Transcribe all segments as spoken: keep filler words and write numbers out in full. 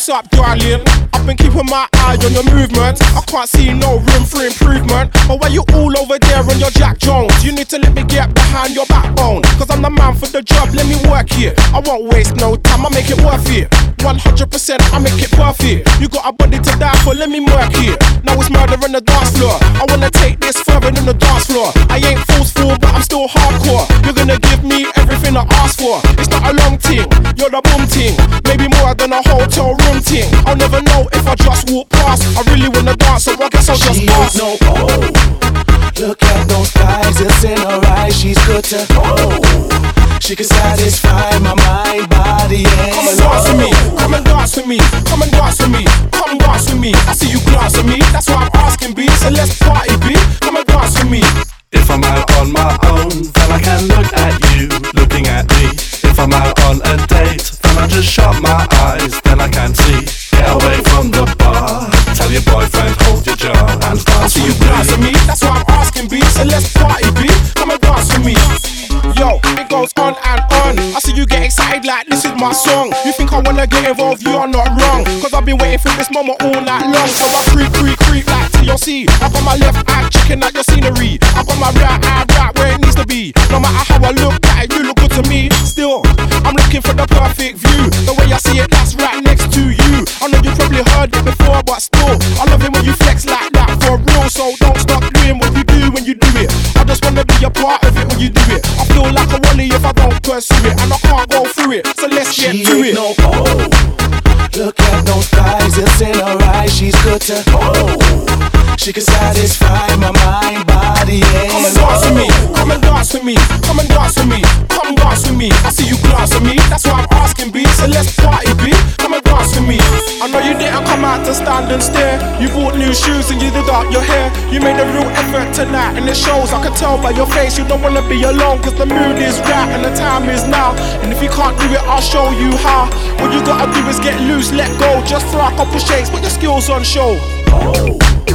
up, darling? I've been keeping my eye on your movements. I can't see no room for improvement. But why you all over there on your Jack Jones? You need to let me get behind your backbone. Cause I'm the man for the job, let me work here. I won't waste no time, I make it worth it. one hundred percent, I make it perfect. You got a body to die for, let me work here. Now it's murder on the dance floor. I wanna take this further than the dance floor. I ain't forceful, but I'm still hardcore. You're gonna give me everything I ask for. It's not a long ting, you're the boom ting. Maybe more than a hotel room ting. I'll never know if I just walk past. I really wanna dance, so I guess I'll just she pass. No, oh, look at those thighs, it's in her eyes. She's good to, oh, she can satisfy my mind, body, and come and dance with me, come and dance with me, come and dance with me, come dance with me. I see you glance at me, that's why I'm asking B. So let's party B, come and dance with me. If I'm out on my own, then I can look at you, looking at me. If I'm out on a date, then I just shut my eyes, then I can see. Get away from the bar, tell your boyfriend hold your jaw and dance. I see you glance at me, that's why I'm asking B. So let's party B, come and dance with me. Yo, it goes on and on. I see you get excited like this is my song. You think I wanna get involved, you are not wrong. Cause I've been waiting for this moment all night long. So I creep, creep, creep like T L C. I got my left eye checking out your scenery. I got my right eye right where it needs to be. No matter how I look at it, you look good to me. Still, I'm looking for the perfect view. The way I see it, that's right next to you. I know you probably heard it before, but still, I love it when you flex like that for real. So don't stop doing what you do when you do it. I just wanna be a part of it when you do it. I feel like a wally if I don't pursue it, and I can't go through it. So let's get she to it. No, oh, look at those thighs, it's in her eyes. She's good to, oh, she can satisfy my mind, body, and come and dance with me, come and dance with me, come and dance with me, come dance with me. I see you glance at me, that's why I'm asking B. So let's party B, come and dance with me. I know you didn't come out to stand and stare. You bought new shoes and you did up your hair. You made a real effort tonight and it shows. I can tell by your face you don't wanna be alone. Cause the mood is right and the time is now. And if you can't do it, I'll show you how. What you gotta do is get loose, let go. Just for a couple shakes, put your skills on show. oh.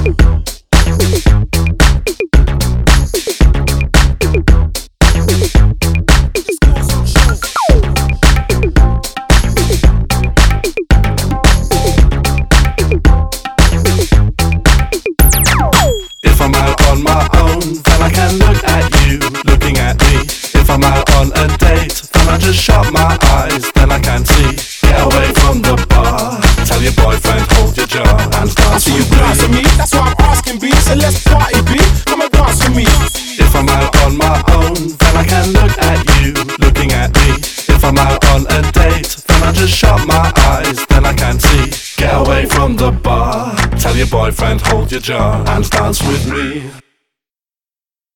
If I'm out on my own, then I can look at you, looking at me. If I'm out on a date, then I just shut my eyes, then I can see. Get away from the bar, tell your boyfriend hold your jaw and dance. I see you glance at me, that's why I'm asking B. So let's party B, come and dance with me. If I'm out on my own, then I can look at you, looking at me. If I'm out on a date, then I just shut my eyes, then I can see. Get away from the bar, tell your boyfriend hold your jaw and dance with me.